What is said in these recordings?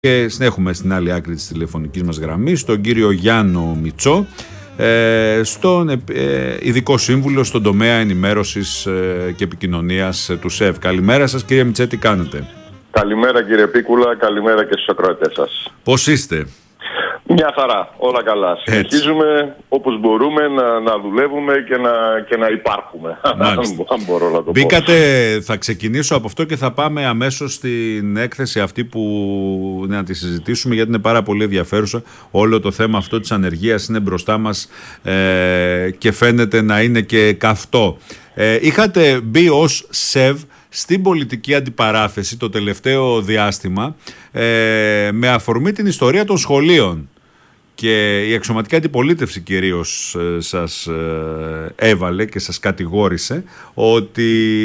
Και έχουμε στην άλλη άκρη της τηλεφωνικής μας γραμμής τον κύριο Γιάννο Μητσό, στον ειδικό σύμβουλο στον τομέα ενημέρωσης και επικοινωνίας του ΣΕΒ. Καλημέρα σας κύριε Μητσέ, τι κάνετε? Καλημέρα κύριε Πίκουλα, καλημέρα και στους ακροατές σας. Πώς είστε? Μια χαρά, όλα καλά. Συνεχίζουμε όπως μπορούμε να δουλεύουμε και να υπάρχουμε. Αν μπορώ να το πω. Μπήκατε, θα ξεκινήσω από αυτό και θα πάμε αμέσως στην έκθεση αυτή που να τη συζητήσουμε, γιατί είναι πάρα πολύ ενδιαφέρουσα. Όλο το θέμα αυτό της ανεργίας είναι μπροστά μας και φαίνεται να είναι και καυτό. Είχατε μπει ως ΣΕΒ στην πολιτική αντιπαράθεση το τελευταίο διάστημα με αφορμή την ιστορία των σχολείων, και η αξιωματική αντιπολίτευση κυρίως σας έβαλε και σας κατηγόρησε ότι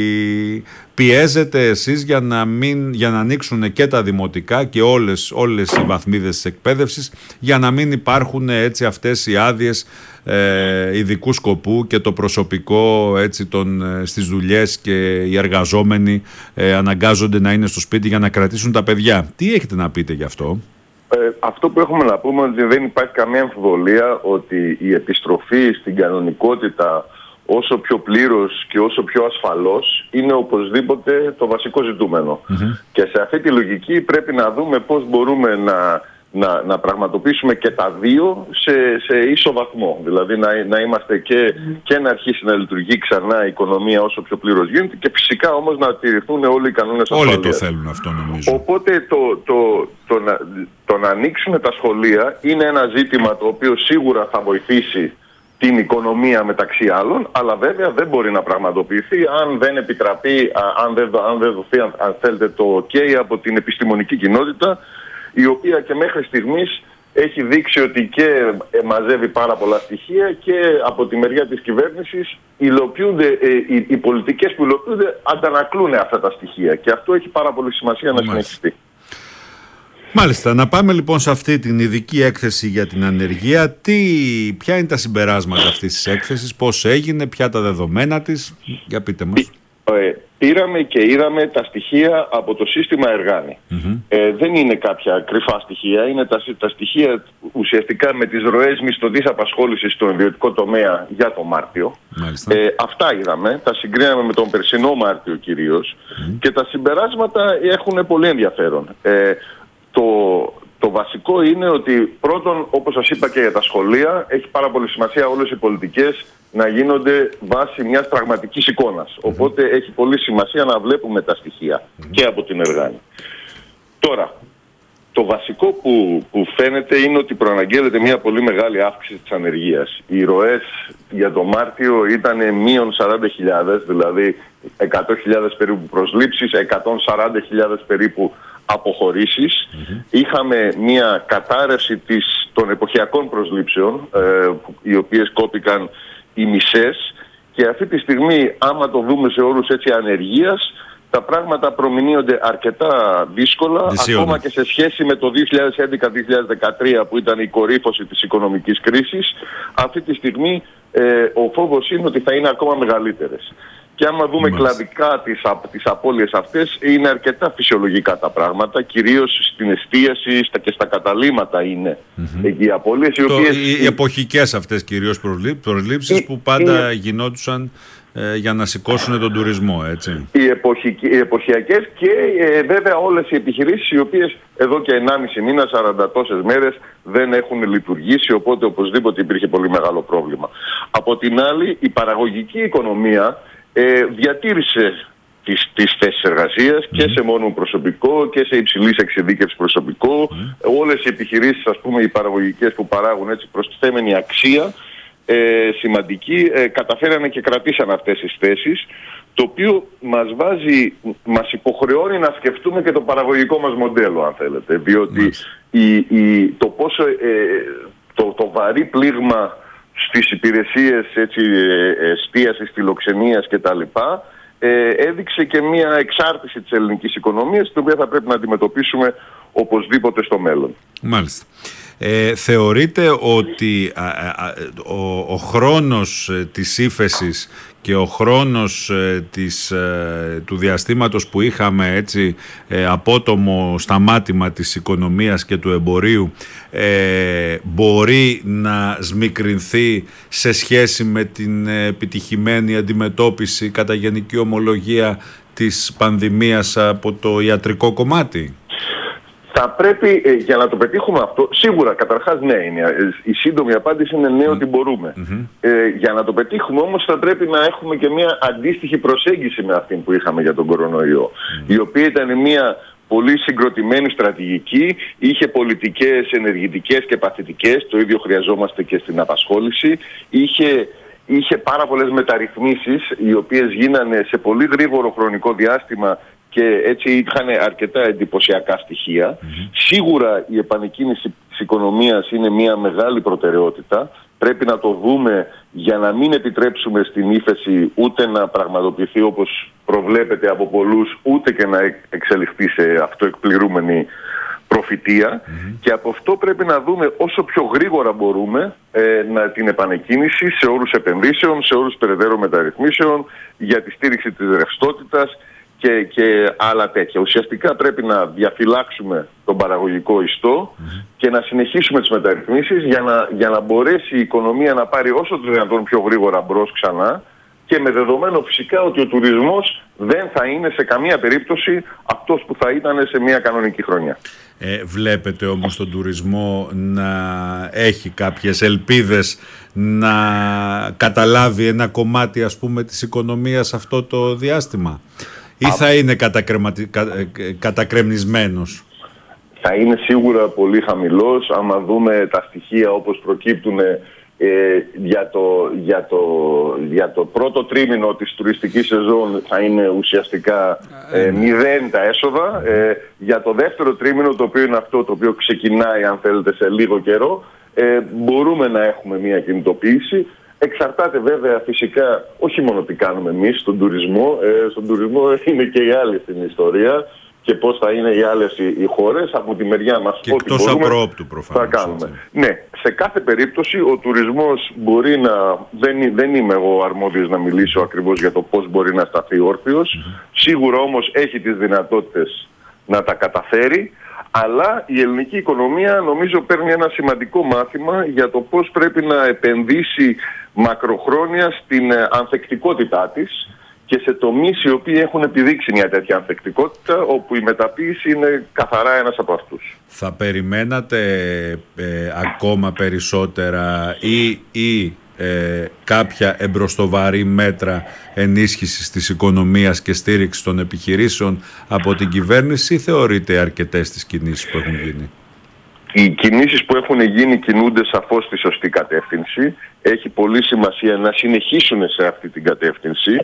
πιέζετε εσείς για να ανοίξουν και τα δημοτικά και όλες οι βαθμίδες της εκπαίδευσης, για να μην υπάρχουν έτσι αυτές οι άδειες ειδικού σκοπού και το προσωπικό έτσι, στις δουλειές, και οι εργαζόμενοι αναγκάζονται να είναι στο σπίτι για να κρατήσουν τα παιδιά. Τι έχετε να πείτε γι' αυτό? Αυτό που έχουμε να πούμε είναι ότι δεν υπάρχει καμία αμφιβολία ότι η επιστροφή στην κανονικότητα όσο πιο πλήρως και όσο πιο ασφαλώς είναι οπωσδήποτε το βασικό ζητούμενο. Και σε αυτή τη λογική πρέπει να δούμε πώς μπορούμε να πραγματοποιήσουμε και τα δύο σε ίσο βαθμό. Δηλαδή να είμαστε και να αρχίσει να λειτουργεί ξανά η οικονομία όσο πιο πλήρως γίνεται, και φυσικά όμως να τηρηθούν όλοι οι κανόνες ασφαλείας. Όλοι το θέλουν αυτό, νομίζω. Οπότε το να ανοίξουν τα σχολεία είναι ένα ζήτημα το οποίο σίγουρα θα βοηθήσει την οικονομία μεταξύ άλλων, αλλά βέβαια δεν μπορεί να πραγματοποιηθεί αν δεν επιτραπεί, αν δεν δοθεί, αν θέλετε, το OK από την επιστημονική κοινότητα, η οποία και μέχρι στιγμής έχει δείξει ότι και μαζεύει πάρα πολλά στοιχεία, και από τη μεριά της κυβέρνησης οι πολιτικές που υλοποιούνται αντανακλούν αυτά τα στοιχεία, και αυτό έχει πάρα πολύ σημασία να συνεχιστεί. Μάλιστα, να πάμε λοιπόν σε αυτή την ειδική έκθεση για την ανεργία. Ποια είναι τα συμπεράσματα αυτής της έκθεσης, πώς έγινε, ποια τα δεδομένα της? Για πείτε μας. Πήραμε και είδαμε τα στοιχεία από το σύστημα Εργάνη. Δεν είναι κάποια κρυφά στοιχεία, είναι τα στοιχεία ουσιαστικά με τις ροές μισθωτής απασχόλησης στον ιδιωτικό τομέα για το Μάρτιο. Αυτά είδαμε, τα συγκρίναμε με τον περσινό Μάρτιο κυρίως, και τα συμπεράσματα έχουν πολύ ενδιαφέρον. Το βασικό είναι ότι πρώτον, όπως σας είπα και για τα σχολεία, έχει πάρα πολύ σημασία όλες οι πολιτικές να γίνονται βάσει μιας πραγματικής εικόνας. Οπότε έχει πολύ σημασία να βλέπουμε τα στοιχεία και από την Εργάνη. Τώρα, το βασικό που φαίνεται είναι ότι προαναγγέλλεται μια πολύ μεγάλη αύξηση της ανεργίας. Οι ροές για το Μάρτιο ήταν μείον 40.000, δηλαδή 100.000 περίπου προσλήψεις, 140.000 περίπου αποχωρήσεις. Είχαμε μια κατάρρευση των εποχιακών προσλήψεων, οι οποίες κόπηκαν οι μισές, και αυτή τη στιγμή, άμα το δούμε σε όρους έτσι ανεργίας, τα πράγματα προμηνύονται αρκετά δύσκολα, ακόμα και σε σχέση με το 2011-2013 που ήταν η κορύφωση της οικονομικής κρίσης. Αυτή τη στιγμή ο φόβος είναι ότι θα είναι ακόμα μεγαλύτερες. Και άμα δούμε κλαδικά τις απώλειες αυτές, είναι αρκετά φυσιολογικά τα πράγματα, κυρίως στην εστίαση και στα καταλύματα είναι οι απώλειες. Οι εποχικές αυτές κυρίως προσλήψεις που πάντα γινόντουσαν για να σηκώσουν τον τουρισμό, έτσι. Οι εποχιακές και βέβαια όλες οι επιχειρήσεις οι οποίες εδώ και 1,5 μήνα, 40 τόσες μέρες δεν έχουν λειτουργήσει, οπότε οπωσδήποτε υπήρχε πολύ μεγάλο πρόβλημα. Από την άλλη, η παραγωγική οικονομία διατήρησε τις θέσεις εργασίας και σε μόνιμο προσωπικό και σε υψηλής εξειδίκευσης προσωπικό. Όλες οι επιχειρήσεις, ας πούμε, οι παραγωγικές που παράγουν έτσι προστιθέμενη αξία σημαντική, καταφέρανε και κρατήσαν αυτές τις θέσεις, το οποίο μας υποχρεώνει να σκεφτούμε και το παραγωγικό μας μοντέλο, αν θέλετε, διότι το πόσο το βαρύ πλήγμα στις υπηρεσίες εστίασης, φιλοξενίας κτλ. Έδειξε και μια εξάρτηση της ελληνικής οικονομίας, την οποία θα πρέπει να αντιμετωπίσουμε οπωσδήποτε στο μέλλον. Μάλιστα. Θεωρείτε ότι ο χρόνος της ύφεσης και ο χρόνος του διαστήματος που είχαμε έτσι απότομο σταμάτημα της οικονομίας και του εμπορίου μπορεί να σμικρινθεί σε σχέση με την επιτυχημένη αντιμετώπιση κατά γενική ομολογία της πανδημίας από το ιατρικό κομμάτι? Θα πρέπει, για να το πετύχουμε αυτό, σίγουρα καταρχάς ναι, η σύντομη απάντηση είναι ναι, ότι μπορούμε. Για να το πετύχουμε όμως θα πρέπει να έχουμε και μια αντίστοιχη προσέγγιση με αυτή που είχαμε για τον κορονοϊό, η οποία ήταν μια πολύ συγκροτημένη στρατηγική, είχε πολιτικές, ενεργητικές και παθητικές, το ίδιο χρειαζόμαστε και στην απασχόληση, είχε πάρα πολλές μεταρρυθμίσεις οι οποίες γίνανε σε πολύ γρήγορο χρονικό διάστημα και έτσι είχαν αρκετά εντυπωσιακά στοιχεία. Σίγουρα η επανεκκίνηση της οικονομίας είναι μια μεγάλη προτεραιότητα. Πρέπει να το δούμε για να μην επιτρέψουμε στην ύφεση ούτε να πραγματοποιηθεί όπως προβλέπεται από πολλούς, ούτε και να εξελιχθεί σε αυτοεκπληρούμενη προφητεία. Και από αυτό πρέπει να δούμε όσο πιο γρήγορα μπορούμε την επανεκκίνηση σε όρους επενδύσεων, σε όρους περαιτέρω μεταρρυθμίσεων, για τη στήριξη της ρευστότητας και άλλα τέτοια. Ουσιαστικά πρέπει να διαφυλάξουμε τον παραγωγικό ιστό και να συνεχίσουμε τις μεταρρυθμίσεις για να μπορέσει η οικονομία να πάρει όσο το δυνατόν πιο γρήγορα μπρος ξανά, και με δεδομένο φυσικά ότι ο τουρισμός δεν θα είναι σε καμία περίπτωση αυτός που θα ήταν σε μια κανονική χρονιά. Βλέπετε όμως τον τουρισμό να έχει κάποιες ελπίδες να καταλάβει ένα κομμάτι, ας πούμε, της οικονομίας αυτό το διάστημα, ή θα είναι κατακρεμνισμένος? Θα είναι σίγουρα πολύ χαμηλός. Άμα δούμε τα στοιχεία όπως προκύπτουν για το πρώτο τρίμηνο της τουριστικής σεζόν, θα είναι ουσιαστικά 0 τα έσοδα. Για το δεύτερο τρίμηνο, το οποίο είναι αυτό το οποίο ξεκινάει, αν θέλετε, σε λίγο καιρό, μπορούμε να έχουμε μια κινητοποίηση. Εξαρτάται βέβαια φυσικά όχι μόνο τι κάνουμε εμείς στον τουρισμό. Στον τουρισμό είναι και οι άλλοι στην ιστορία και πώς θα είναι οι άλλες οι χώρες. Από τη μεριά μας και ό,τι εκτός μπορούμε απρόπτου, προφανώς, θα κάνουμε. έτσι. Ναι, σε κάθε περίπτωση ο τουρισμός μπορεί να... Δεν είμαι εγώ αρμόδιος να μιλήσω ακριβώς για το πώς μπορεί να σταθεί όρθιος. Σίγουρα όμως έχει τις δυνατότητες να τα καταφέρει. Αλλά η ελληνική οικονομία νομίζω παίρνει ένα σημαντικό μάθημα για το πώς πρέπει να επενδύσει μακροχρόνια στην ανθεκτικότητά της και σε τομείς οι οποίοι έχουν επιδείξει μια τέτοια ανθεκτικότητα, όπου η μεταποίηση είναι καθαρά ένας από αυτούς. Θα περιμένατε ακόμα περισσότερα ή κάποια εμπροστοβαρή μέτρα ενίσχυσης της οικονομίας και στήριξης των επιχειρήσεων από την κυβέρνηση, ή θεωρείτε αρκετές τις κινήσεις που έχουν γίνει? Οι κινήσεις που έχουν γίνει κινούνται σαφώς στη σωστή κατεύθυνση. Έχει πολύ σημασία να συνεχίσουν σε αυτή την κατεύθυνση.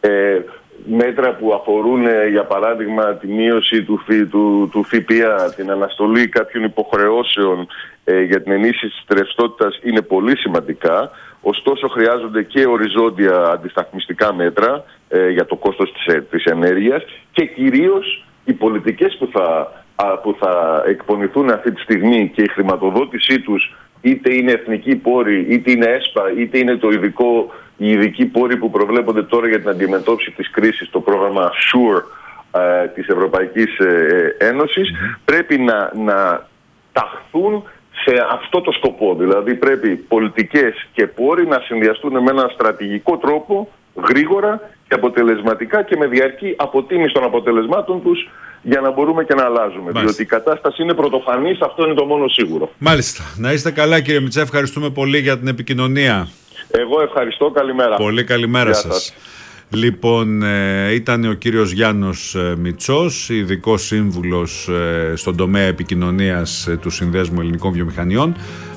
Μέτρα που αφορούν, για παράδειγμα, τη μείωση του ΦΠΑ, την αναστολή κάποιων υποχρεώσεων για την ενίσχυση της ρευστότητας είναι πολύ σημαντικά. Ωστόσο χρειάζονται και οριζόντια αντισταθμιστικά μέτρα για το κόστος της ενέργειας και κυρίως οι πολιτικές που θα εκπονηθούν αυτή τη στιγμή και η χρηματοδότησή τους, είτε είναι εθνική πόροι, είτε είναι ΕΣΠΑ, είτε είναι οι ειδικοί πόροι που προβλέπονται τώρα για την αντιμετώπιση της κρίσης, το πρόγραμμα SURE της Ευρωπαϊκής Ένωσης, πρέπει να ταχθούν σε αυτό το σκοπό. Δηλαδή πρέπει πολιτικές και πόροι να συνδυαστούν με έναν στρατηγικό τρόπο, γρήγορα και αποτελεσματικά και με διαρκή αποτίμηση των αποτελεσμάτων τους, για να μπορούμε και να αλλάζουμε. Μάλιστα. Διότι η κατάσταση είναι πρωτοφανής, αυτό είναι το μόνο σίγουρο. Μάλιστα. Να είστε καλά, κύριε Μητσά, ευχαριστούμε πολύ για την επικοινωνία. Εγώ ευχαριστώ, καλημέρα. Πολύ καλημέρα σας. Λοιπόν, ήταν ο κύριος Γιάννος Μητσός, ειδικός σύμβουλος στον τομέα επικοινωνίας του Συνδέσμου Ελληνικών Βιομηχανιών.